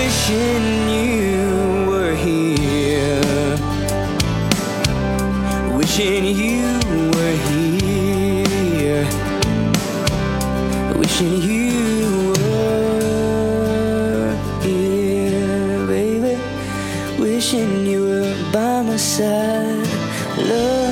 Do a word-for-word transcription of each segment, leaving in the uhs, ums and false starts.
wishing you were here, wishing you were here, wishing you were here, baby, wishing you were by my side, love.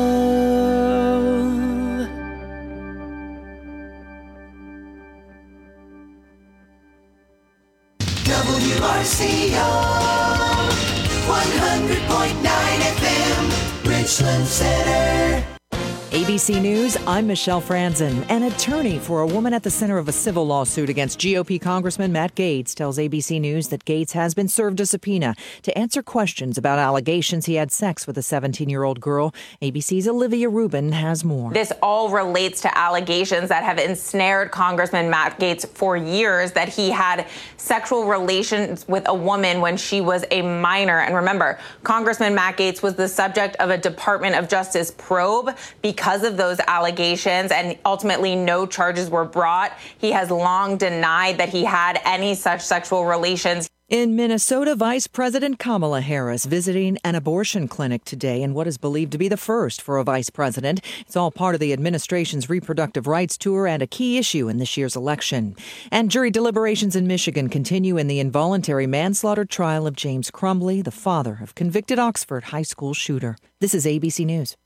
W R C O one hundred point nine F M, Richland Center. A B C News, I'm Michelle Franzen. An attorney for a woman at the center of a civil lawsuit against G O P Congressman Matt Gaetz tells A B C News that Gaetz has been served a subpoena to answer questions about allegations he had sex with a seventeen-year-old girl. A B C's Olivia Rubin has more. This all relates to allegations that have ensnared Congressman Matt Gaetz for years, that he had sexual relations with a woman when she was a minor. And remember, Congressman Matt Gaetz was the subject of a Department of Justice probe because Because of those allegations, and ultimately no charges were brought. He has long denied that he had any such sexual relations. In Minnesota, Vice President Kamala Harris visiting an abortion clinic today in what is believed to be the first for a vice president. It's all part of the administration's reproductive rights tour and a key issue in this year's election. And jury deliberations in Michigan continue in the involuntary manslaughter trial of James Crumbley, the father of convicted Oxford high school shooter. This is A B C News.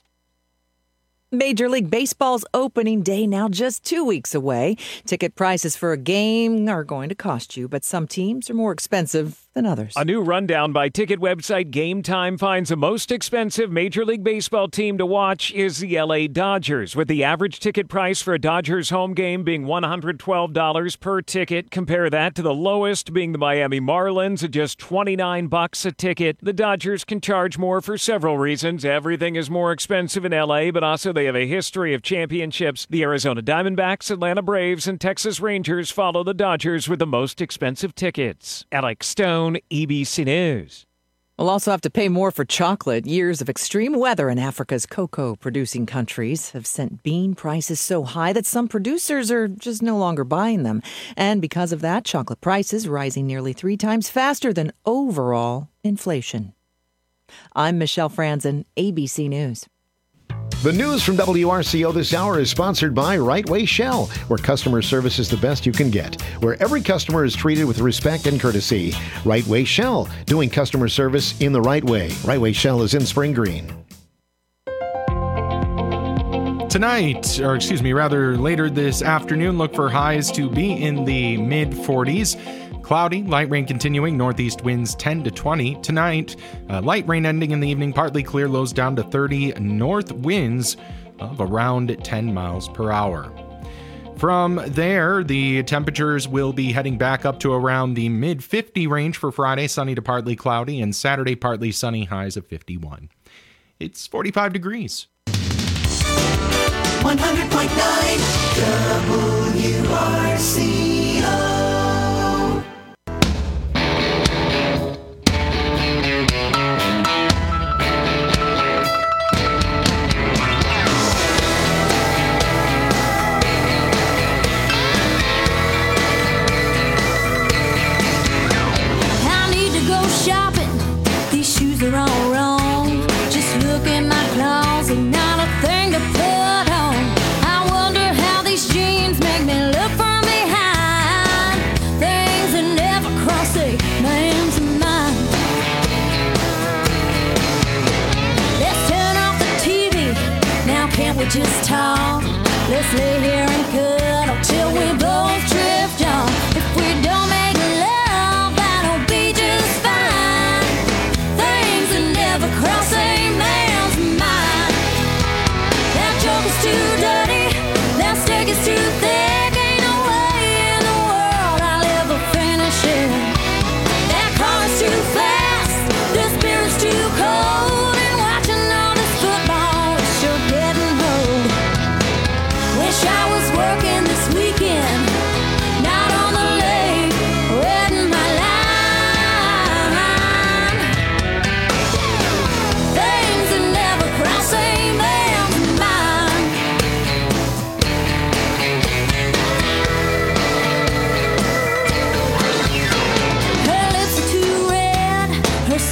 Major League Baseball's opening day now just two weeks away. Ticket prices for a game are going to cost you, but some teams are more expensive than others. A new rundown by ticket website Game Time finds the most expensive Major League Baseball team to watch is the L A Dodgers, with the average ticket price for a Dodgers home game being one hundred twelve dollars per ticket. Compare that to the lowest being the Miami Marlins at just twenty-nine bucks a ticket. The Dodgers can charge more for several reasons. Everything is more expensive in L A, but also they have a history of championships. The Arizona Diamondbacks, Atlanta Braves, and Texas Rangers follow the Dodgers with the most expensive tickets. Alex Stone, A B C News. We'll also have to pay more for chocolate. Years of extreme weather in Africa's cocoa-producing countries have sent bean prices so high that some producers are just no longer buying them. And because of that, chocolate prices rising nearly three times faster than overall inflation. I'm Michelle Franzen, A B C News. The news from W R C O this hour is sponsored by Right Way Shell, where customer service is the best you can get, where every customer is treated with respect and courtesy. Right Way Shell, doing customer service in the right way. Right Way Shell is in Spring Green. Tonight, or excuse me, rather later this afternoon, look for highs to be in the mid forties. Cloudy, light rain continuing, northeast winds ten to twenty. Tonight, uh, light rain ending in the evening, partly clear, lows down to thirty, north winds of around ten miles per hour. From there, the temperatures will be heading back up to around the mid fifty range for Friday, sunny to partly cloudy, and Saturday, partly sunny, highs of fifty-one. It's forty-five degrees. one hundred point nine W R C O. They're all wrong. Just look at my closet, not a thing to put on. I wonder how these jeans make me look from behind. Things that never cross a man's mind. Let's turn off the T V. Now can't we just talk? Let's lay here and cuddle till we both drift off. If we don't make love, that'll be just fine. Cross a man's mind. That joke is too dirty, that stick is too thick. Ain't no way in the world I'll ever finish it. That car is too fast, this beer is too cold, and watching all this football is sure getting old. Wish I was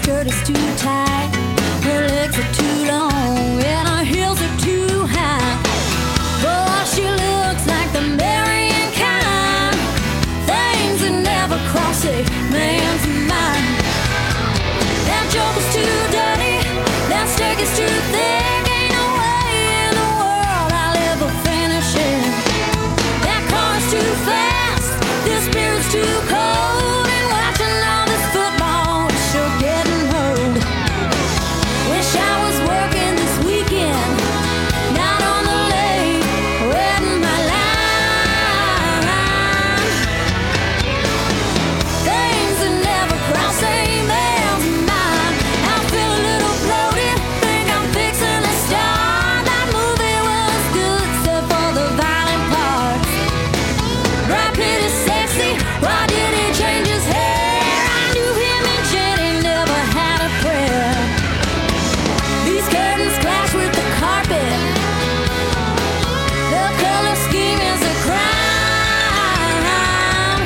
skirt is too tight, her legs are too long, and her heels are too high. Boy, she looks like the marrying kind, things that never cross a man's mind. That joke is too dirty, that steak is too thick, ain't no way in the world I'll ever finish it. That car is too fast, this beer is too cold, and watching all this football is sure getting old. Wish I was working this weekend, not on the lake, wetting my line. Things that never cross a man's mind. I feel a little bloated, think I'm fixing to start. That movie was good except for the violent parts. Brad Pitt is sexy, why did he change his hair? I knew him and Jenny never had a prayer. These curtains clash with the carpet, the color scheme is a crime.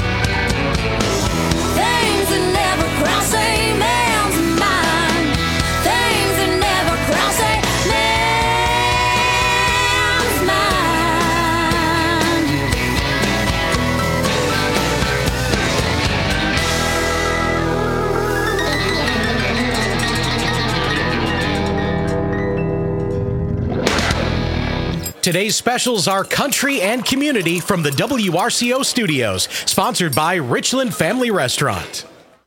Things that never cross a man's mind, things that never cross a man's mind. Today's specials are country and community from the W R C O studios, sponsored by Richland Family Restaurant.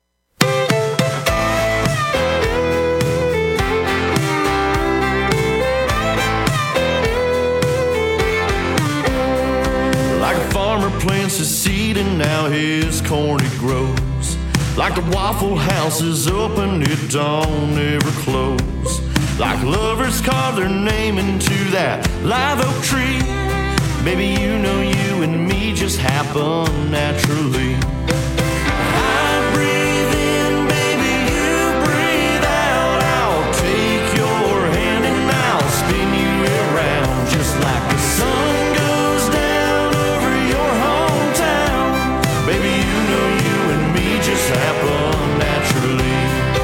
Like a farmer plants his seed and now his corn it grows. Like the Waffle House is open, it don't ever close. Like lovers carve their name into that live oak tree. Baby, you know you and me just happen naturally. I breathe in, baby, you breathe out. I'll take your hand and I'll spin you around just like the sun goes down over your hometown. Baby, you know you and me just happen naturally.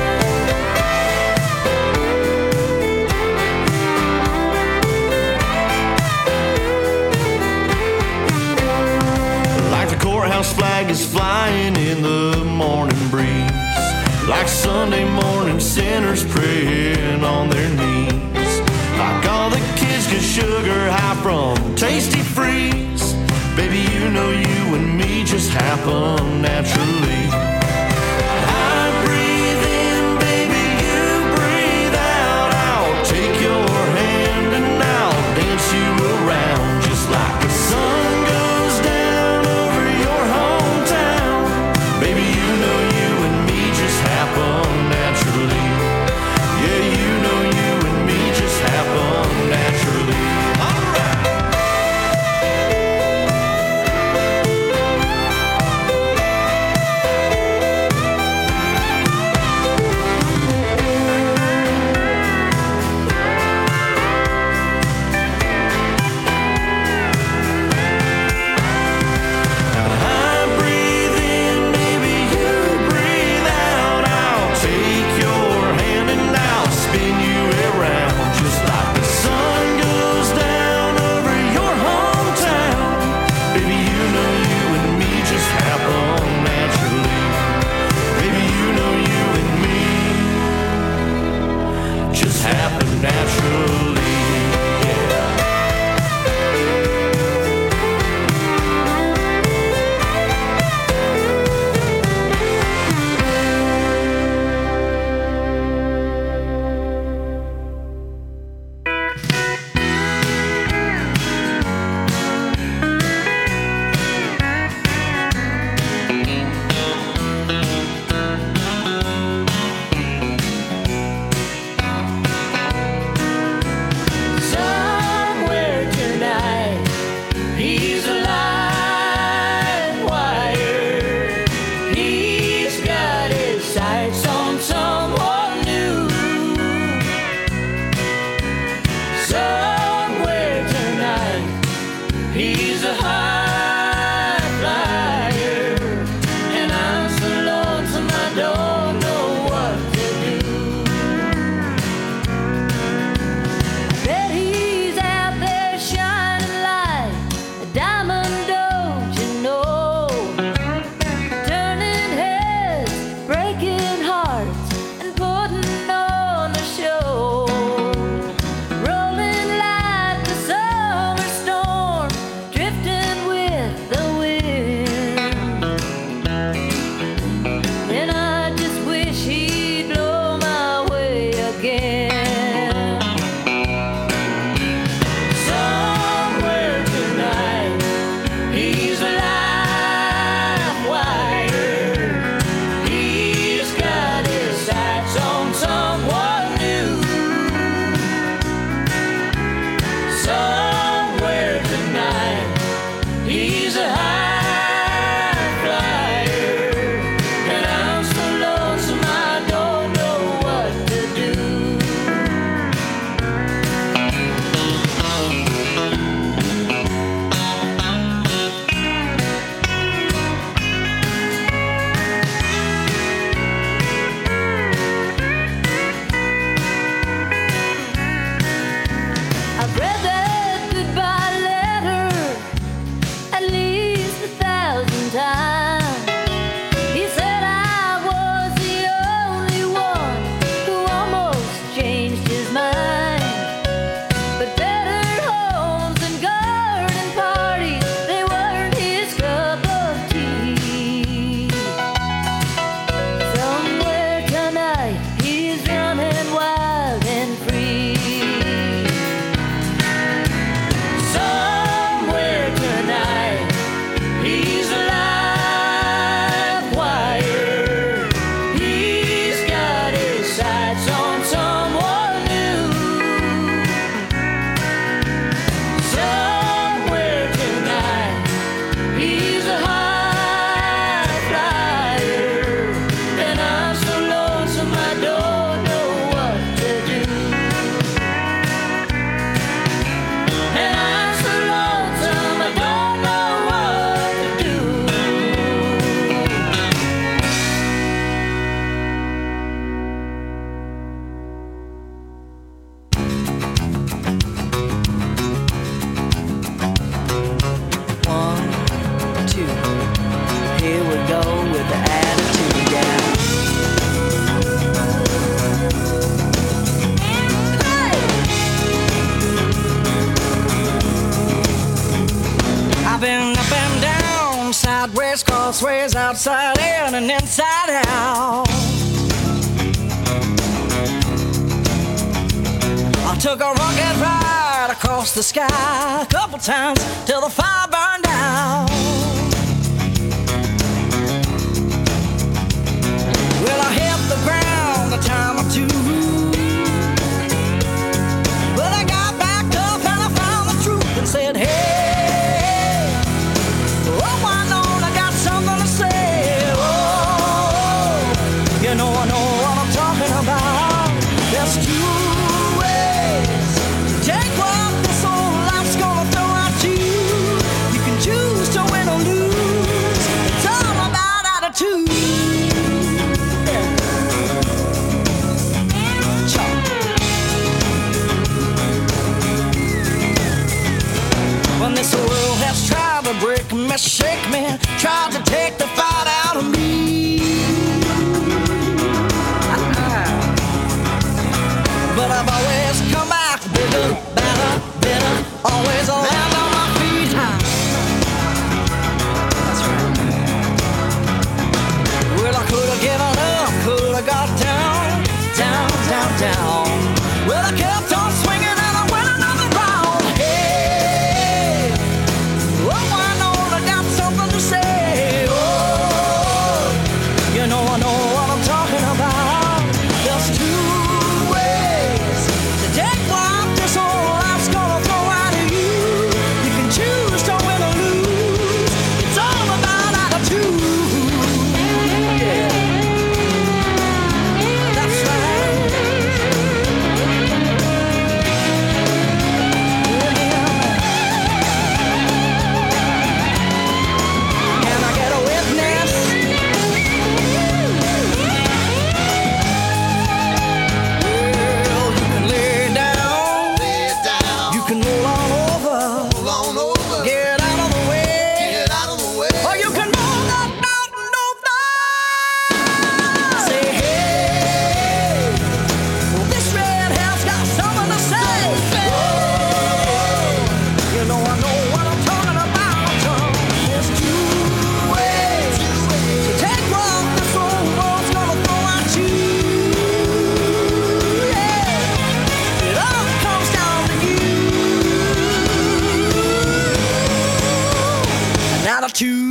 Like the courthouse flag is flying in the morning breeze. Like Sunday morning sinners praying on their knees. Like all the kids get sugar high from Tasty Freeze. Baby, you know you and me just happen naturally. I breathe in, baby, you breathe out. I'll take your hand and I'll dance you around just like the sun goes down over your hometown. Baby, you know you and me just happen naturally. Yeah, you know you and me just happen naturally. All right. outside in and inside out. I took a rocket ride across the sky a couple times till the fire burned out. Well, I hit the ground a time or two, but I got back up and I found the truth and said, hey, oh, I know I got something to say. Oh, you know I know what I'm talking about. There's two ways to take what this old life's gonna throw at you. You can choose to win or lose. It's all about attitude. When this world has tried to break me, shake me, tried to take the fight out of me, but I've always come back bigger, better, better, always land on my feet. That's right. Well, I could have given up, could have got down, down, down, down. Well, I kept on swinging and I went another round. Hey, oh, I know I got something to say. Oh, you know I know what I'm talking about. There's two ways to take what this whole life's gonna throw out of you. You can choose to win or lose. It's all about attitude. Yeah, that's right. Can I get a witness? Well, you can lay down, Lay it down. you can roll on over, Roll on over. get out of the way, Get out of the way. or you can roll up, out, and over. Say, hey, well, this redhead's got something to say. Oh, you know I know what I'm talking about. There's two ways to take what this old world's gonna throw at you. Yeah, it all comes down to you. An attitude.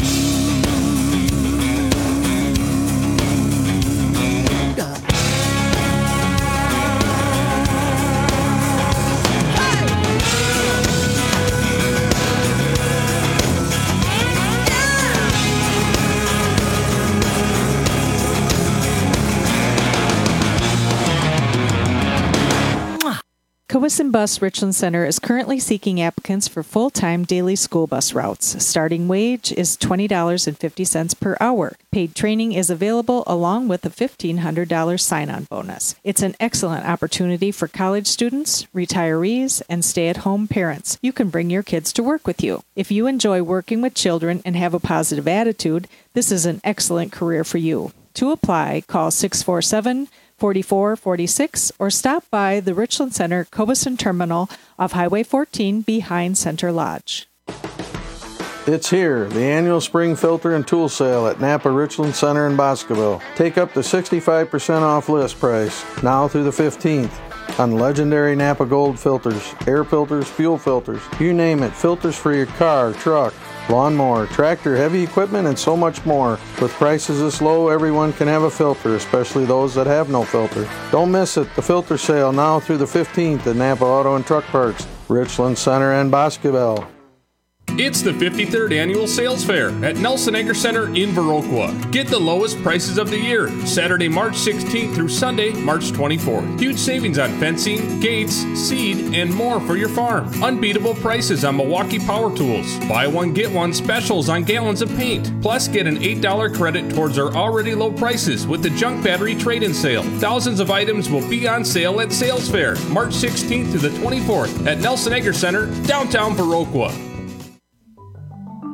Cowesson Bus Richland Center is currently seeking applicants for full-time daily school bus routes. Starting wage is twenty dollars and fifty cents per hour. Paid training is available along with a fifteen hundred dollars sign-on bonus. It's an excellent opportunity for college students, retirees, and stay-at-home parents. You can bring your kids to work with you. If you enjoy working with children and have a positive attitude, this is an excellent career for you. To apply, call six four seven, four four four six or stop by the Richland Center Cowesson Terminal off Highway fourteen behind Center Lodge. It's here, the annual spring filter and tool sale at Napa Richland Center in Boscoville. Take up to sixty-five percent off list price, now through the fifteenth, on legendary Napa Gold filters, air filters, fuel filters, you name it, filters for your car, truck, lawnmower, tractor, heavy equipment, and so much more. With prices this low, everyone can have a filter, especially those that have no filter. Don't miss it, the filter sale now through the fifteenth at Napa Auto and Truck Parts, Richland Center and Boscoville. It's the fifty-third Annual Sales Fair at Nelson Agri Center in Viroqua. Get the lowest prices of the year, Saturday, March sixteenth through Sunday, March twenty-fourth. Huge savings on fencing, gates, seed, and more for your farm. Unbeatable prices on Milwaukee Power Tools. Buy one, get one specials on gallons of paint. Plus, get an eight dollars credit towards our already low prices with the junk battery trade-in sale. Thousands of items will be on sale at Sales Fair, March sixteenth through the twenty-fourth at Nelson Agri Center, downtown Viroqua.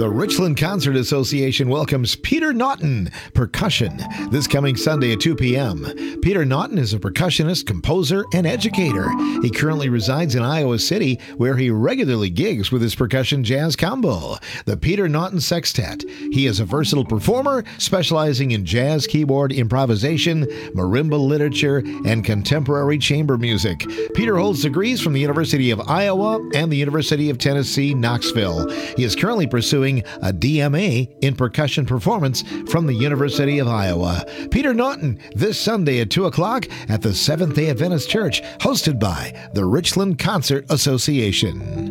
The Richland Concert Association welcomes Peter Naughton, percussion, this coming Sunday at two p.m. Peter Naughton is a percussionist, composer, and educator. He currently resides in Iowa City, where he regularly gigs with his percussion jazz combo, the Peter Naughton Sextet. He is a versatile performer, specializing in jazz keyboard improvisation, marimba literature, and contemporary chamber music. Peter holds degrees from the University of Iowa and the University of Tennessee, Knoxville. He is currently pursuing a D M A in percussion performance from the University of Iowa. Peter Naughton, this Sunday at two o'clock at the Seventh-day Adventist Church, hosted by the Richland Concert Association.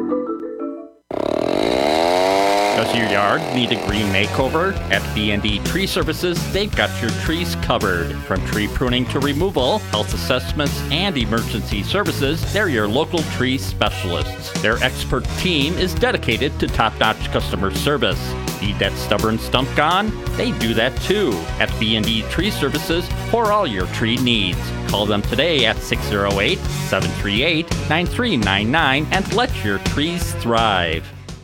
Does your yard need a green makeover? At B and D Tree Services, they've got your trees covered. From tree pruning to removal, health assessments, and emergency services, they're your local tree specialists. Their expert team is dedicated to top-notch customer service. Need that stubborn stump gone? They do that too at B and D Tree Services for all your tree needs. Call them today at six oh eight, seven three eight, nine three nine nine and let your trees thrive.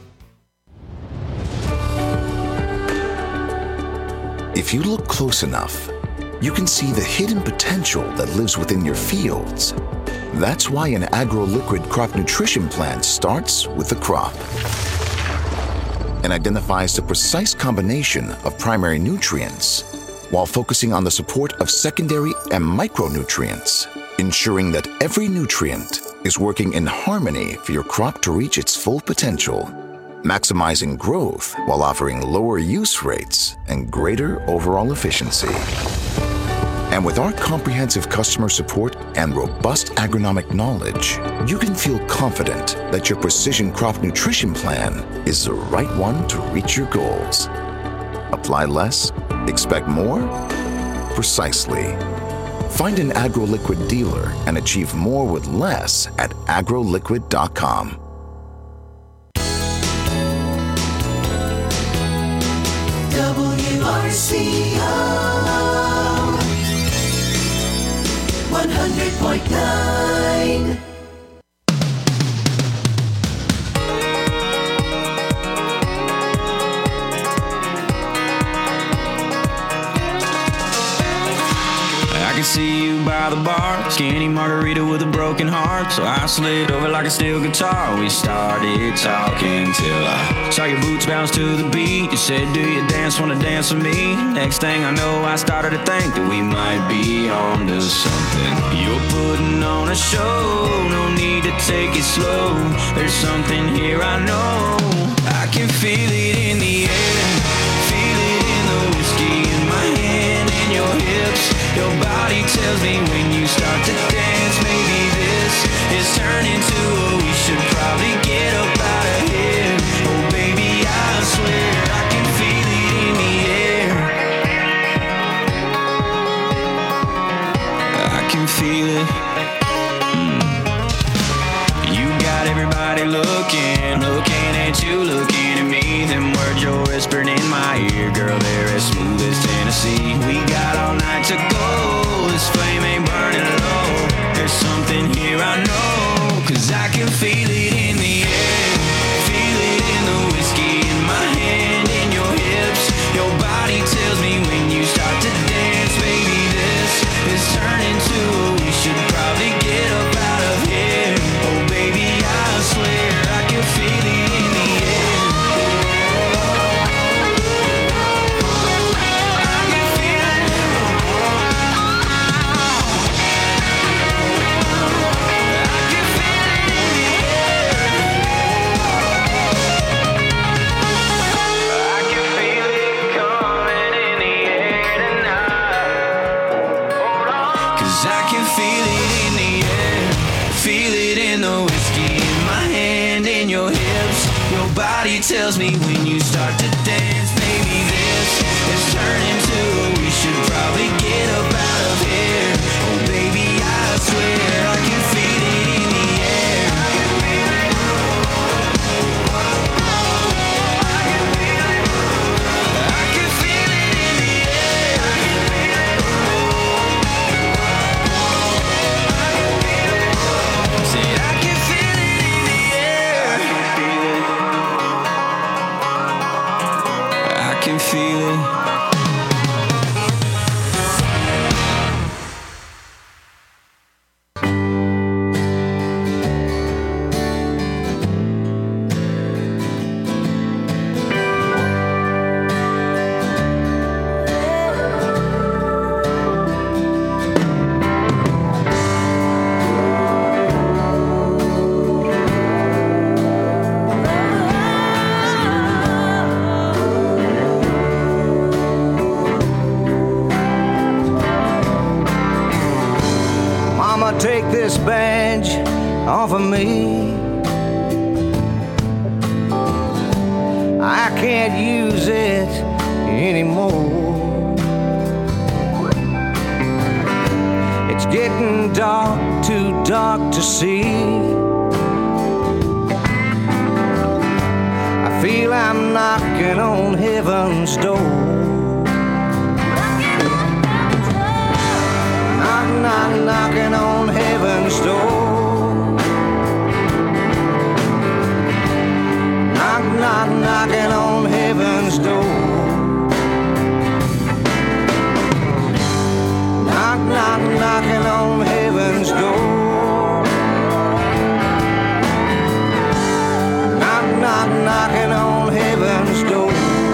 If you look close enough, you can see the hidden potential that lives within your fields. That's why an agro-liquid crop nutrition plan starts with the crop and identifies the precise combination of primary nutrients while focusing on the support of secondary and micronutrients, ensuring that every nutrient is working in harmony for your crop to reach its full potential, maximizing growth while offering lower use rates and greater overall efficiency. And with our comprehensive customer support and robust agronomic knowledge, you can feel confident that your precision crop nutrition plan is the right one to reach your goals. Apply less, expect more? Precisely. Find an AgroLiquid dealer and achieve more with less at agro liquid dot com. W R C O one hundred point nine. I can see you by the bar, skinny margarita with a broken heart. So I slid over like a steel guitar. We started talking till I saw your boots bounce to the beat. You said, do you dance, wanna dance with me? Next thing I know, I started to think that we might be on to something. You're putting on a show, no need to take it slow. There's something here I know. I can feel it in the air, feel it in the whiskey in my hand and your hips. Your body tells me when you start to dance, maybe this is turning to a we should probably get up out of here. Oh baby, I swear I can feel it in the air. I can feel it. Mm. You got everybody looking, looking at you, looking at me. Them words you're whispering in my ear, girl, they're as smooth as Tennessee. We got all night to go, this flame ain't burning low. There's something here I know, cause I can feel it in the air, feel it in the whiskey in my hand and your hips. Your body tells me when you start to dance, baby, this is turning to a we should probably get up out of here. Oh baby, I swear I can feel it in the air. Body tells me when you start to dance, maybe this is turning to we should probably get up out of here. Oh baby, I swear I can feel it in the air. I can feel it in the air. Said I can feel it in the air. take this badge off of me. I can't use it anymore. It's getting dark, too dark to see. I feel I'm knocking on heaven's door. Knock, knock, knocking on heaven's door. Knock, knock, knocking on heaven's door. Knock, knock, knocking on heaven's door. Knock, knock, knocking on heaven's door.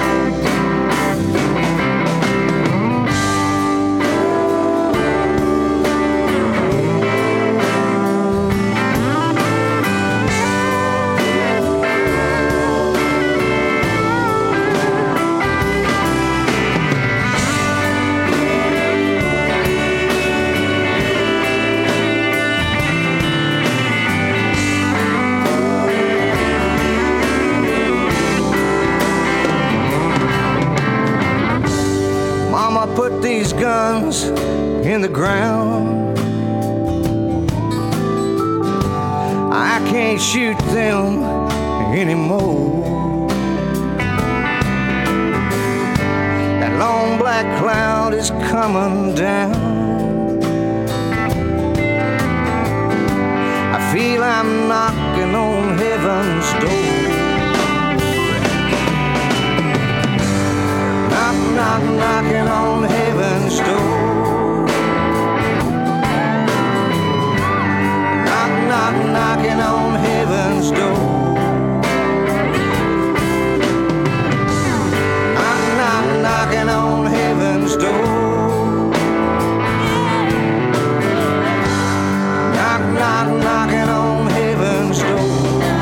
Put these guns in the ground. I can't shoot them anymore. That long black cloud is coming down. I feel I'm knocking on heaven's door. Knock, knock, knocking on heaven's door. Knock, knock, knocking on heaven's door. Knock, knock, knocking on heaven's door. Knock, knock, knocking on heaven's door.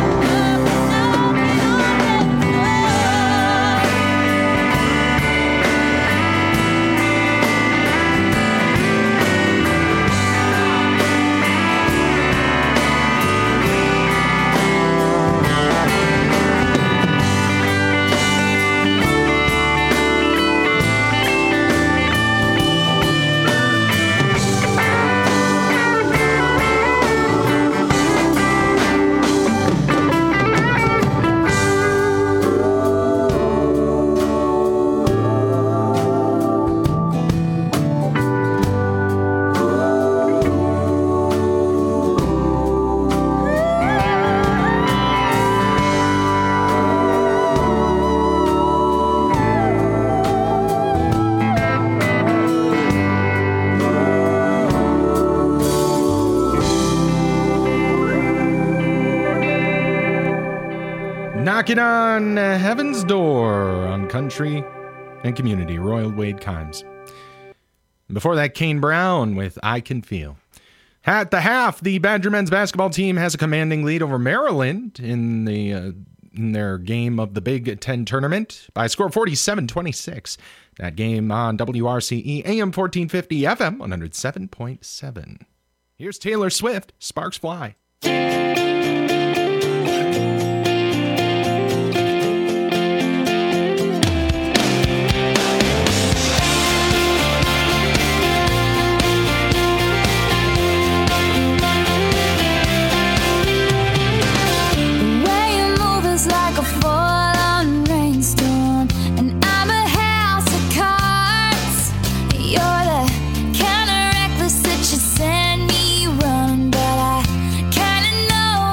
Knocking on Heaven's Door on Country and Community, Royal Wade Kimes. Before that, Kane Brown with I Can Feel. At the half, the Badger men's basketball team has a commanding lead over Maryland in the uh, in their game of the Big Ten tournament by a score of forty-seven twenty-six. That game on W R C E A M fourteen fifty, F M one oh seven point seven. Here's Taylor Swift, Sparks Fly. Send me running, but I kinda know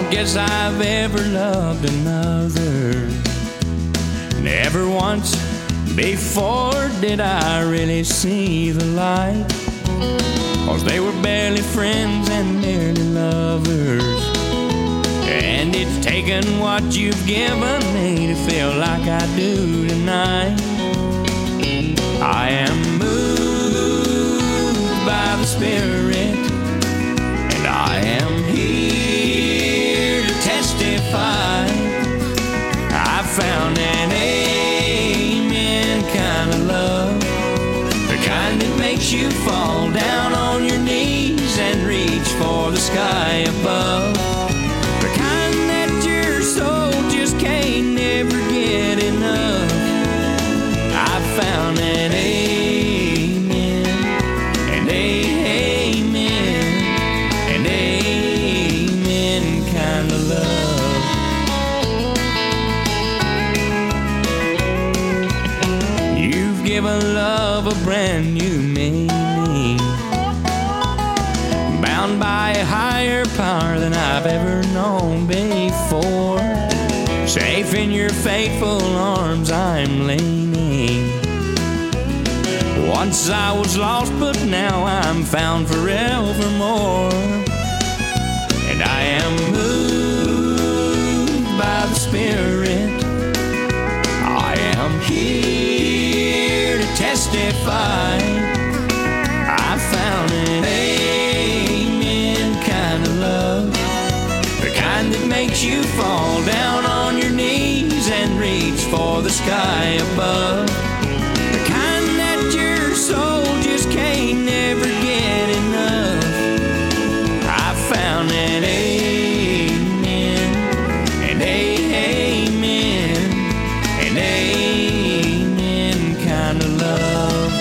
guess I've ever loved another. Never once before did I really see the light, 'cause they were barely friends and merely lovers. And it's taken what you've given me to feel like I do tonight. I am moved by the Spirit, and I am here to testify. I found an amen kind of love, the kind that makes you fall down on your knees and reach for the sky above, the kind that your soul just can't never get enough. I found an amen, and amen, and amen kind of love. You've given love a brand new meaning, bound by a higher power than I've ever known before. Safe in your faithful arms I'm leaning. Once I was lost, but now I'm found forevermore. And I am moved by the Spirit. I am here to testify. I found an amen kind of love, the kind that makes you fall down on your knees and reach for the sky above, the kind that your soul just can't never get enough. I found an amen, and amen, and amen kind of love.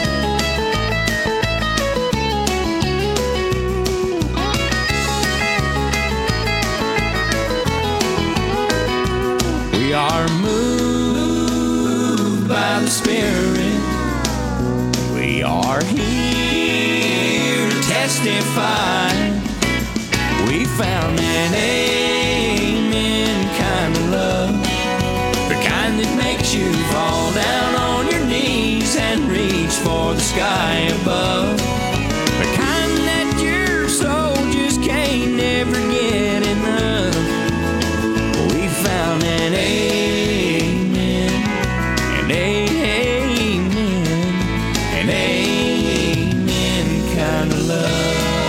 We are moved by the Spirit. We are here to testify. We found an amen kind of love, the kind that makes you fall down on your knees and reach for the sky above, the kind that your soul just can't never get enough. We found an amen, and amen, and amen kind of love.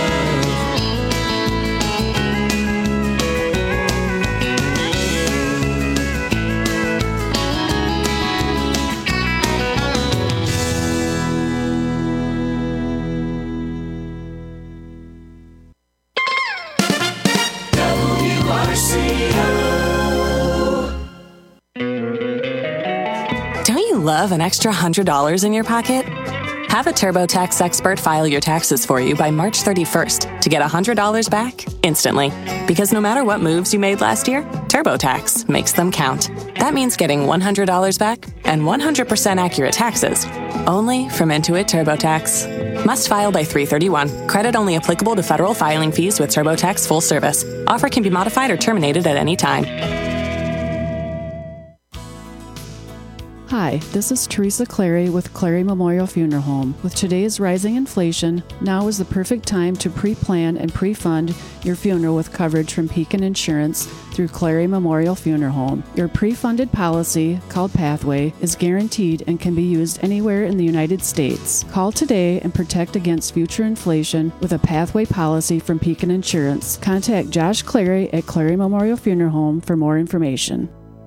W R C O. Don't you love an extra one hundred dollars in your pocket? Have a TurboTax expert file your taxes for you by March thirty-first to get one hundred dollars back instantly. Because no matter what moves you made last year, TurboTax makes them count. That means getting one hundred dollars back and one hundred percent accurate taxes, only from Intuit TurboTax. Must file by three thirty-one. Credit only applicable to federal filing fees with TurboTax full service. Offer can be modified or terminated at any time. Hi, this is Teresa Clary with Clary Memorial Funeral Home. With today's rising inflation, now is the perfect time to pre-plan and pre-fund your funeral with coverage from Pekin Insurance through Clary Memorial Funeral Home. Your pre-funded policy, called Pathway, is guaranteed and can be used anywhere in the United States. Call today and protect against future inflation with a Pathway policy from Pekin Insurance. Contact Josh Clary at Clary Memorial Funeral Home for more information.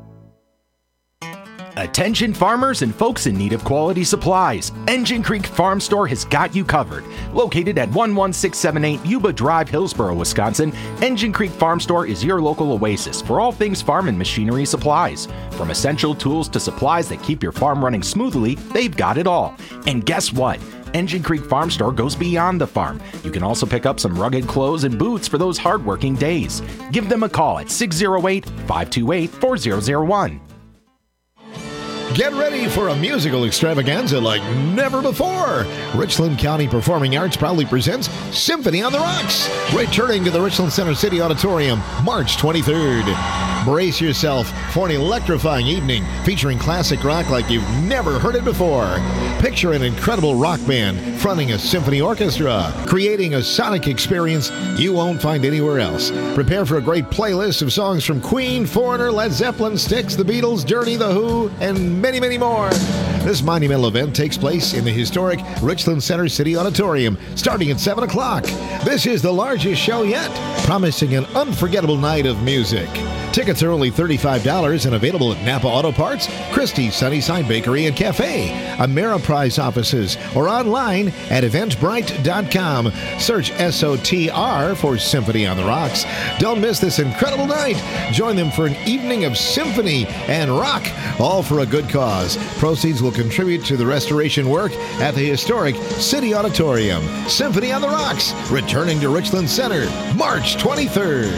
Attention farmers and folks in need of quality supplies. Engine Creek Farm Store has got you covered. Located at one one six seven eight Yuba Drive, Hillsboro, Wisconsin, Engine Creek Farm Store is your local oasis for all things farm and machinery supplies. From essential tools to supplies that keep your farm running smoothly, they've got it all. And guess what? Engine Creek Farm Store goes beyond the farm. You can also pick up some rugged clothes and boots for those hardworking days. Give them a call at six oh eight, five two eight, four oh oh one. Get ready for a musical extravaganza like never before. Richland County Performing Arts proudly presents Symphony on the Rocks, returning to the Richland Center City Auditorium March twenty-third. Brace yourself for an electrifying evening featuring classic rock like you've never heard it before. Picture an incredible rock band fronting a symphony orchestra, creating a sonic experience you won't find anywhere else. Prepare for a great playlist of songs from Queen, Foreigner, Led Zeppelin, Styx, The Beatles, Journey, The Who, and many, many more. This monumental event takes place in the historic Richland Center City Auditorium starting at seven o'clock. This is the largest show yet, promising an unforgettable night of music. Tickets are only thirty-five dollars and available at Napa Auto Parts, Christie's Sunnyside Bakery and Cafe, Ameriprise offices, or online at eventbrite dot com. Search S O T R for Symphony on the Rocks. Don't miss this incredible night. Join them for an evening of symphony and rock, all for a good cause. Proceeds will contribute to the restoration work at the historic City Auditorium. Symphony on the Rocks, returning to Richland Center, March twenty-third.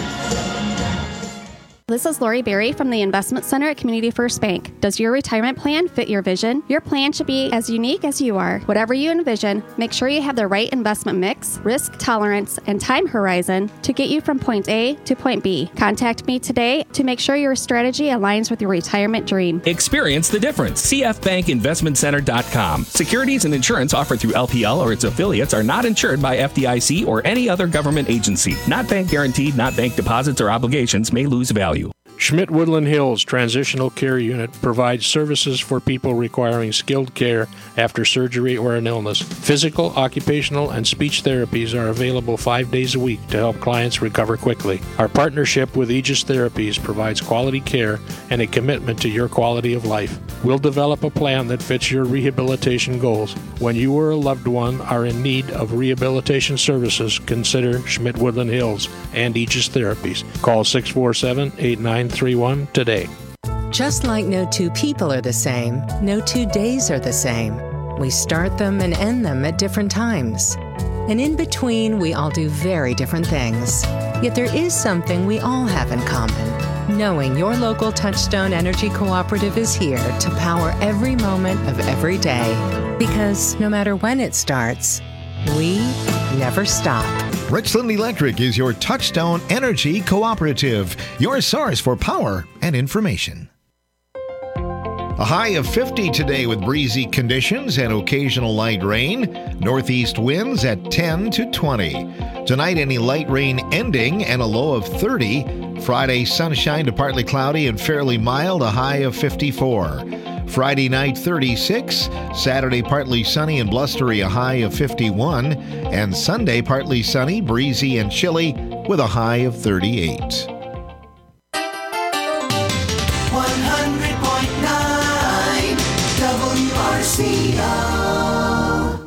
This is Lori Berry from the Investment Center at Community First Bank. Does your retirement plan fit your vision? Your plan should be as unique as you are. Whatever you envision, make sure you have the right investment mix, risk tolerance, and time horizon to get you from point A to point B. Contact me today to make sure your strategy aligns with your retirement dream. Experience the difference. C F Bank Investment Center dot com. Securities and insurance offered through L P L or its affiliates are not insured by F D I C or any other government agency. Not bank guaranteed, not bank deposits or obligations may lose value. Schmidt Woodland Hills Transitional Care Unit provides services for people requiring skilled care after surgery or an illness. Physical, occupational, and speech therapies are available five days a week to help clients recover quickly. Our partnership with Aegis Therapies provides quality care and a commitment to your quality of life. We'll develop a plan that fits your rehabilitation goals. When you or a loved one are in need of rehabilitation services, consider Schmidt Woodland Hills and Aegis Therapies. Call six four seven, eight nine three one today. Just like no two people are the same, no two days are the same. We start them and end them at different times. And in between, we all do very different things. Yet there is something we all have in common. Knowing your local Touchstone Energy Cooperative is here to power every moment of every day. Because no matter when it starts, we never stop. Richland Electric is your Touchstone Energy Cooperative, your source for power and information. A high of fifty today with breezy conditions and occasional light rain. Northeast winds at ten to twenty. Tonight, any light rain ending and a low of thirty. Friday, sunshine to partly cloudy and fairly mild, a high of fifty-four. Friday night, thirty-six. Saturday, partly sunny and blustery, a high of fifty-one. And Sunday, partly sunny, breezy, and chilly with a high of thirty-eight. one hundred point nine W R C O.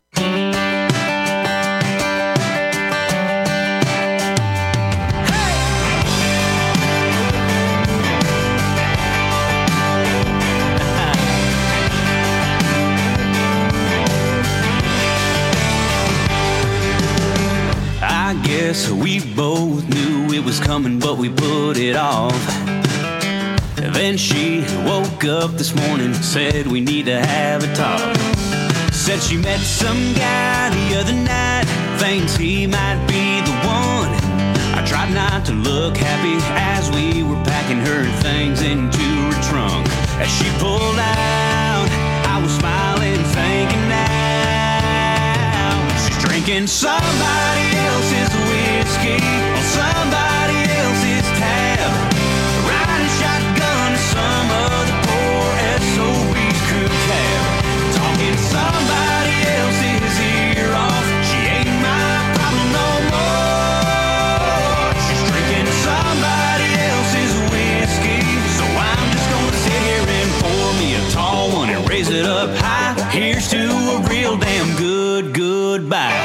I guess we both knew it was coming, but we put it off. Then she woke up this morning, said we need to have a talk. Said she met some guy the other night, thinks he might be the one. I tried not to look happy as we were packing her things into her trunk. As she pulled out, I was smiling, thinking now she's drinking somebody else's whiskey on somebody else's tab, riding shotgun to some other poor S O B's crew cab, talking somebody else's ear off. She ain't my problem no more. She's drinking somebody else's whiskey, so I'm just gonna sit here and pour me a tall one and raise it up high. Here's to a real damn good goodbye.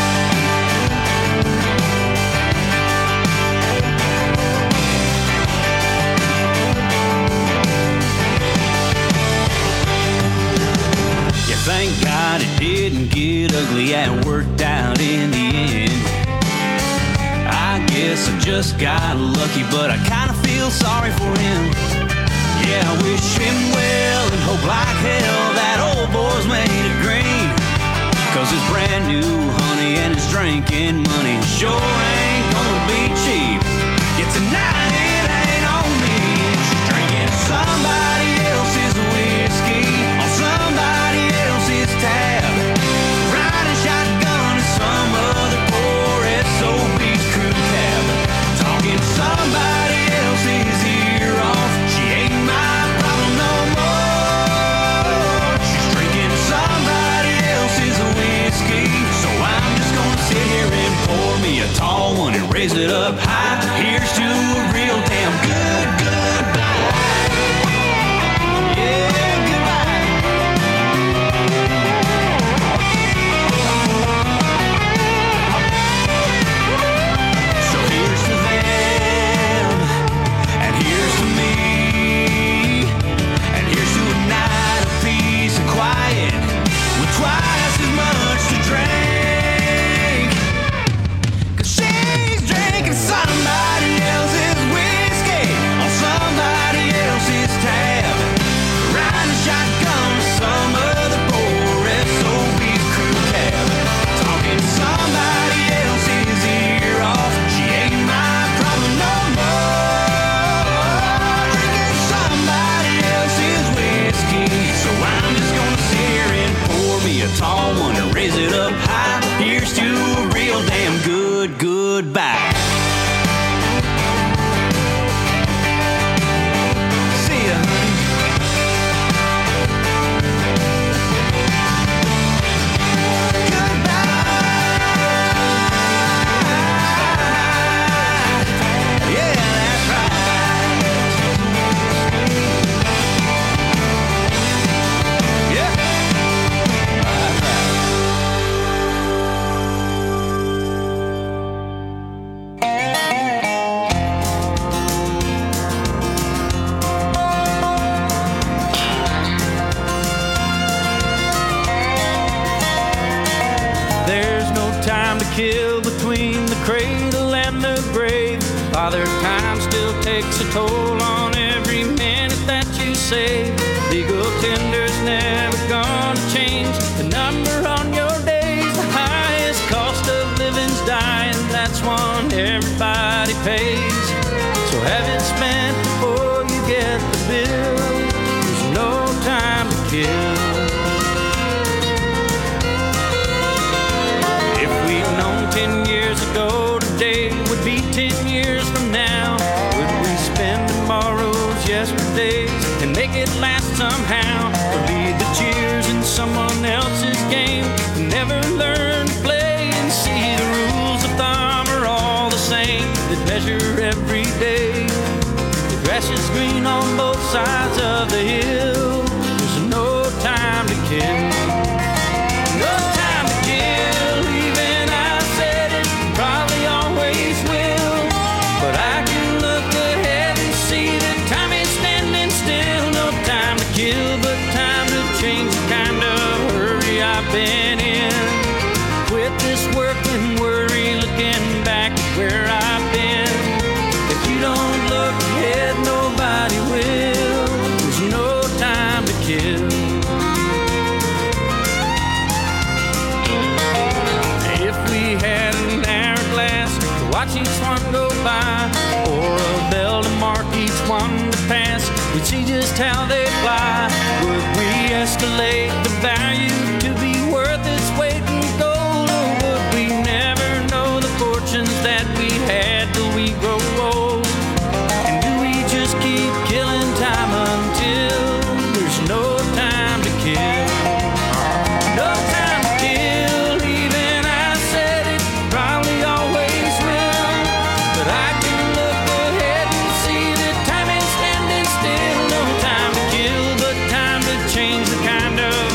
Thank God it didn't get ugly and worked out in the end. I guess I just got lucky, but I kinda feel sorry for him. Yeah, I wish him well and hope like hell that old boy's made of green. Cause his brand new honey and his drinking money sure ain't gonna be cheap. Yeah, tonight it ain't on me. She's drinking somebody else's whiskey on somebody else's tab, riding shotgun in some other poor S O B's crew cab, talking somebody else's ear off. She ain't my problem no more. She's drinking somebody else's whiskey, so I'm just gonna sit here and pour me a tall one and raise it up high. Here's to a real damn good goodbye. Yeah, goodbye. So here's to them, and here's to me, and here's to a night of peace and quiet with twice as much to drink. Cause she's drinking somebody else's whiskey on somebody else's tab, riding shotgun with some other poor S O B's crew cab, talking somebody else's ear off. She ain't my problem no more. Drinking somebody else's whiskey, so I'm just gonna sit here and pour me a tall one and raise it up high. Here's to a real damn good goodbye. See ya, honey. Goodbye. Yeah, that's right. Yeah. That's right. There's no time to kill between the cradle and the grave. Father time still takes a toll on every minute that you save. Legal tender's never gonna change the number on your days. The highest cost of living's dying, that's one everybody pays. So have it spent before you get the bill. There's no time to kill. If we'd known ten years ago, today would be ten years from now. Would we spend tomorrow's yesterdays and make it last somehow? Or lead the cheers in someone else's game and never learn to play and see the rules of thumb are all the same, that measure every day. The grass is green on both sides of the hill. There's no time to kill. No time to kill, even I said it, probably always will. But I can look ahead and see that time is standing still. No time to kill, but time to change the kind of hurry I've been in. Quit this work and worry, looking back at where I've been. If you don't look ahead, nobody will. There's no time to kill. If we had an hourglass to watch each one go by, or a bell to mark each one to pass, we'd see just how they fly. Would we escalate the value to be worth its weight in gold, or would we never know the fortunes that we had till we grow old? And do we just keep killing time until there's no time to kill? No time to kill, even I said it, probably always will. But I can look ahead and see that time is standing still. No time to kill, but time to change the kind of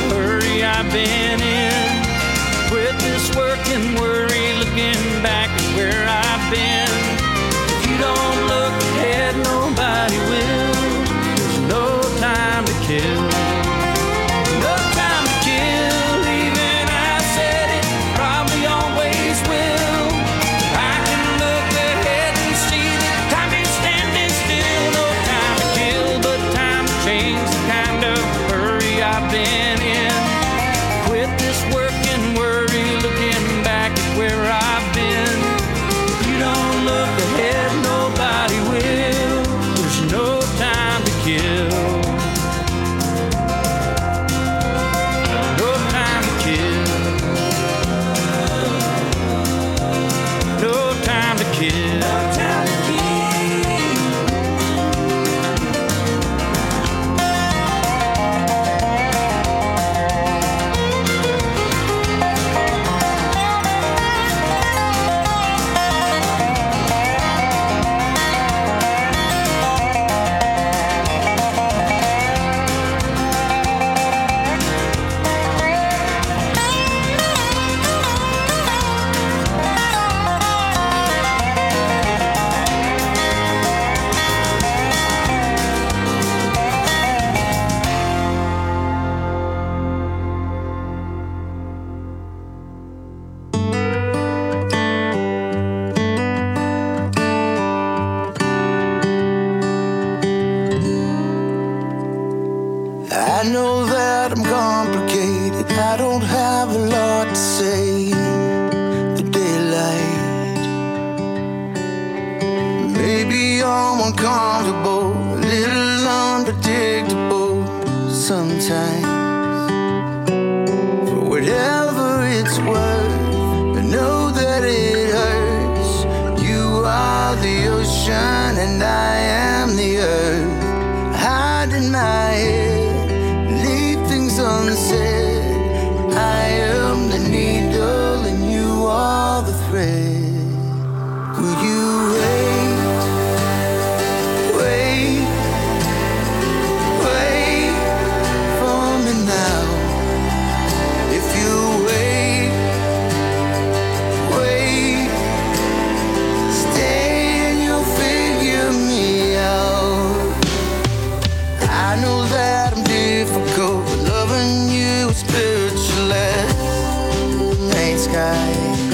save the daylight. Maybe I'm uncomfortable, a little unpredictable sometimes. For whatever it's worth, I know that it hurts. You are the ocean and I am the earth. Hide in my head, leave things unsaid. I am the needle and you are the thread. Will you wait, wait, wait for me now? If you wait, wait, stay and you'll figure me out. I know that I'm difficult, but loving you is spiritual as the night sky.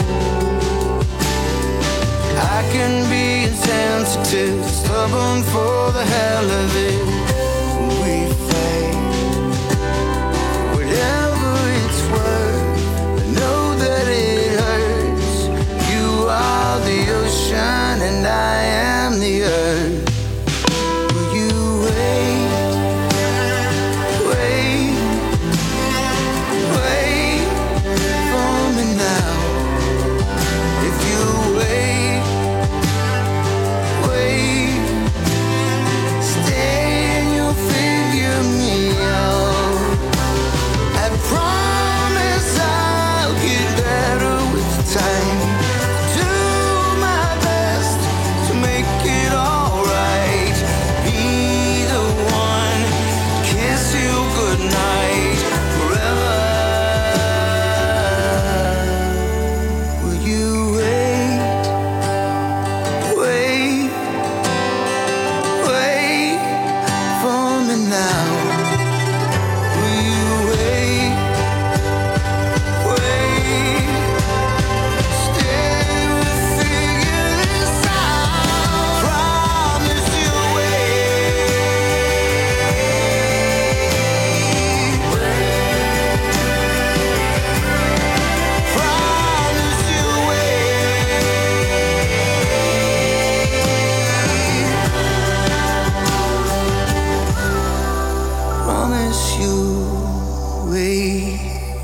I can be insensitive, stubborn for the hell of it. We fight, whatever it's worth. I know that it hurts. You are the ocean and I am the earth. Will you wait, wait, wait for me now? If you wait, wait, stay and you'll figure me out. I promise I'll get better with time. Do my best to make it alright. Be the one, kiss you goodnight forever. Will you wait, wait, wait for me now? Will you wait, wait, stay, we'll figure this out. Promise you'll wait, promise you'll wait, promise you'll wait.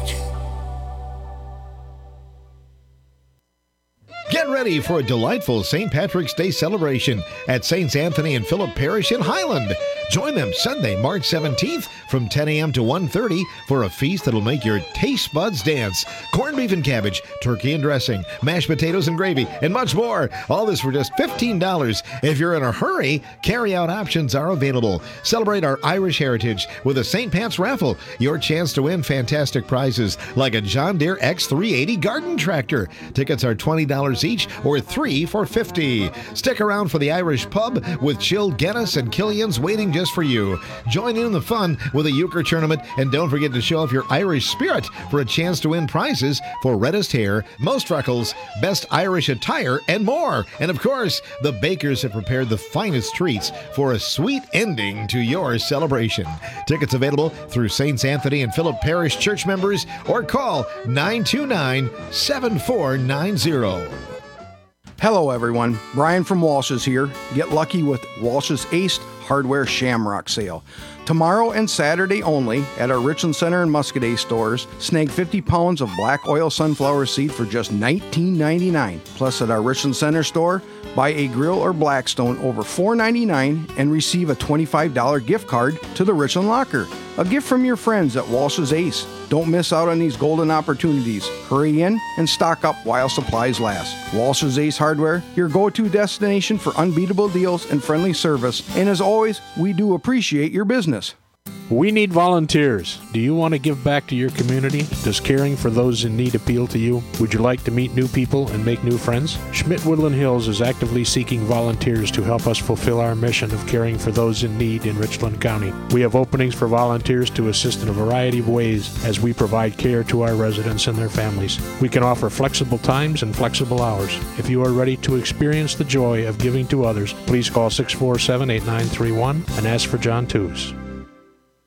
Get ready for a delightful Saint Patrick's Day celebration at Saints Anthony and Philip Parish in Highland. Join them Sunday, March seventeenth from ten a.m. to one thirty for a feast that'll make your taste buds dance. Corned beef and cabbage, turkey and dressing, mashed potatoes and gravy, and much more. All this for just fifteen dollars. If you're in a hurry, carry-out options are available. Celebrate our Irish heritage with a Saint Pat's raffle. Your chance to win fantastic prizes like a John Deere X three eighty garden tractor. Tickets are twenty dollars each or three for fifty dollars. Stick around for the Irish pub with chilled Guinness and Killian's waiting just for you. Join in the fun with a euchre tournament and don't forget to show off your Irish spirit for a chance to win prizes for reddest hair, most freckles, best Irish attire, and more. And of course, the bakers have prepared the finest treats for a sweet ending to your celebration. Tickets available through Saints Anthony and Philip Parish church members or call nine two nine, seven four nine zero. Hello everyone, Brian from Walsh's here. Get lucky with Walsh's Ace Hardware Shamrock Sale. Tomorrow and Saturday only at our Richland Center and Muscadet stores, snag fifty pounds of black oil sunflower seed for just nineteen ninety-nine. Plus at our Richland Center store, buy a grill or Blackstone over four ninety-nine and receive a twenty-five dollars gift card to the Richland Locker. A gift from your friends at Walsh's Ace. Don't miss out on these golden opportunities. Hurry in and stock up while supplies last. Walsh's Ace Hardware, your go-to destination for unbeatable deals and friendly service. And as always, we do appreciate your business. We need volunteers. Do you want to give back to your community? Does caring for those in need appeal to you? Would you like to meet new people and make new friends? Schmidt Woodland Hills is actively seeking volunteers to help us fulfill our mission of caring for those in need in Richland County. We have openings for volunteers to assist in a variety of ways as we provide care to our residents and their families. We can offer flexible times and flexible hours. If you are ready to experience the joy of giving to others, please call six four seven, eight nine three one and ask for John Tews.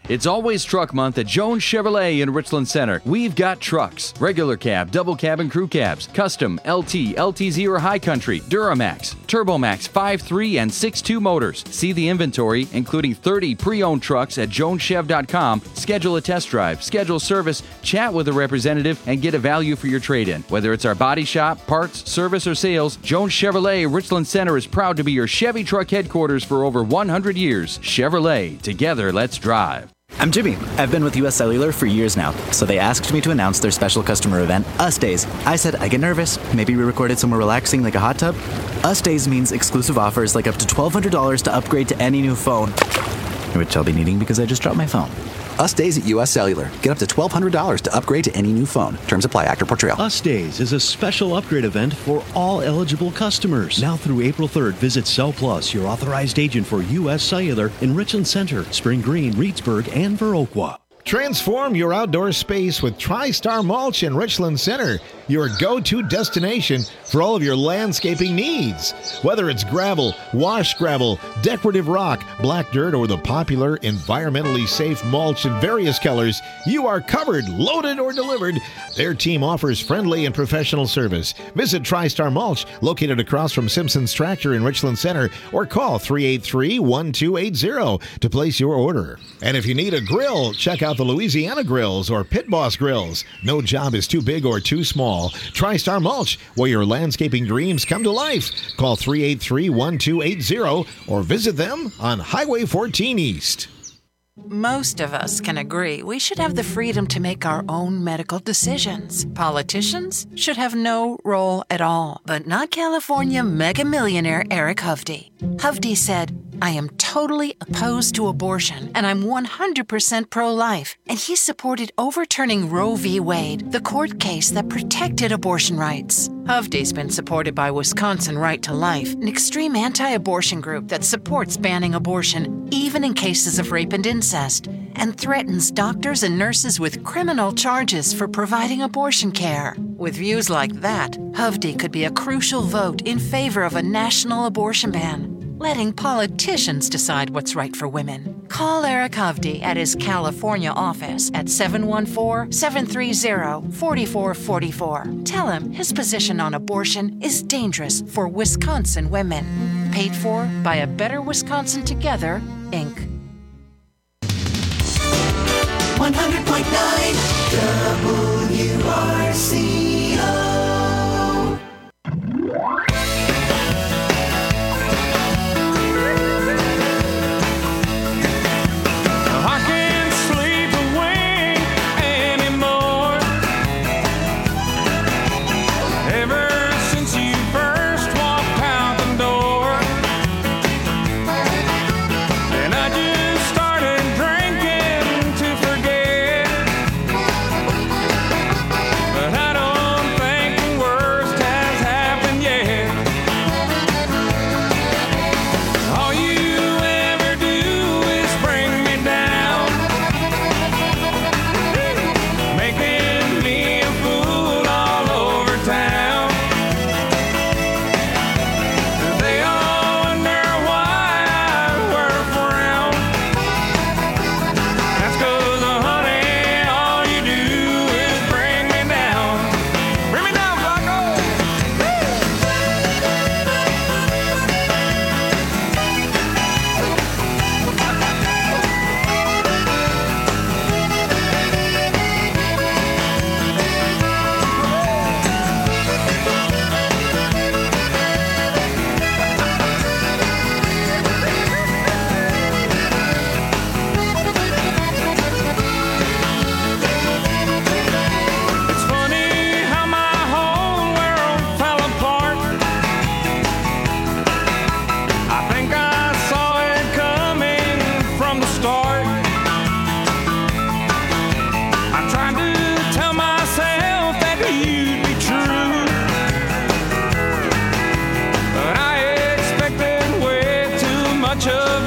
It's always truck month at Jones Chevrolet in Richland Center. We've got trucks, regular cab, double cab, and crew cabs, custom, L T, L T Z or High Country, Duramax, Turbomax five three and six two motors. See the inventory, including thirty pre-owned trucks at jones chev dot com. Schedule a test drive, schedule service, chat with a representative, and get a value for your trade-in. Whether it's our body shop, parts, service, or sales, Jones Chevrolet Richland Center is proud to be your Chevy truck headquarters for over one hundred years. Chevrolet, together let's drive. I'm Jimmy. I've been with U S Cellular for years now, so they asked me to announce their special customer event, Us Days. I said, I get nervous. Maybe we record it somewhere relaxing like a hot tub? Us Days means exclusive offers like up to twelve hundred dollars to upgrade to any new phone, which I'll be needing because I just dropped my phone. Us Days at U S Cellular. Get up to twelve hundred dollars to upgrade to any new phone. Terms apply. Actor Portrayal. Us Days is a special upgrade event for all eligible customers. Now through April third, visit Cell Plus, your authorized agent for U S Cellular in Richland Center, Spring Green, Reedsburg, and Viroqua. Transform your outdoor space with TriStar Mulch in Richland Center, your go-to destination for all of your landscaping needs. Whether it's gravel, wash gravel, decorative rock, black dirt, or the popular environmentally safe mulch in various colors, you are covered, loaded, or delivered. Their team offers friendly and professional service. Visit TriStar Mulch, located across from Simpson's Tractor in Richland Center, or call three eight three, one two eight zero to place your order. And if you need a grill, check out the Louisiana Grills or Pit Boss Grills. No job is too big or too small. TriStar Mulch, where your landscaping dreams come to life. Call three eight three, one two eight zero or visit them on Highway fourteen East. Most of us can agree we should have the freedom to make our own medical decisions. Politicians should have no role at all, but not California mega millionaire Eric Hovde. Hovde said, I am totally opposed to abortion, and I'm one hundred percent pro-life. And he supported overturning Roe v. Wade, the court case that protected abortion rights. Hovde's been supported by Wisconsin Right to Life, an extreme anti-abortion group that supports banning abortion, even in cases of rape and incest, and threatens doctors and nurses with criminal charges for providing abortion care. With views like that, Hovde could be a crucial vote in favor of a national abortion ban, letting politicians decide what's right for women. Call Eric Hovde at his California office at seven one four, seven three zero, four four four four. Tell him his position on abortion is dangerous for Wisconsin women. Paid for by A Better Wisconsin Together, Incorporated. one hundred point nine W R C O. I can't sleep away anymore. Ever since you first walked out the door, and I just started drinking to forget. But I don't think the worst has happened yet. All you ever do is bring me down, making me a fool all over town. They all wonder why I wear a frown. That's 'cause, uh, honey, all you do is bring me down. Bring me down, Flacco. It's funny how my whole world fell apart. I think I saw it coming from the start. I tried to tell myself that you'd be true, but I expected way too much of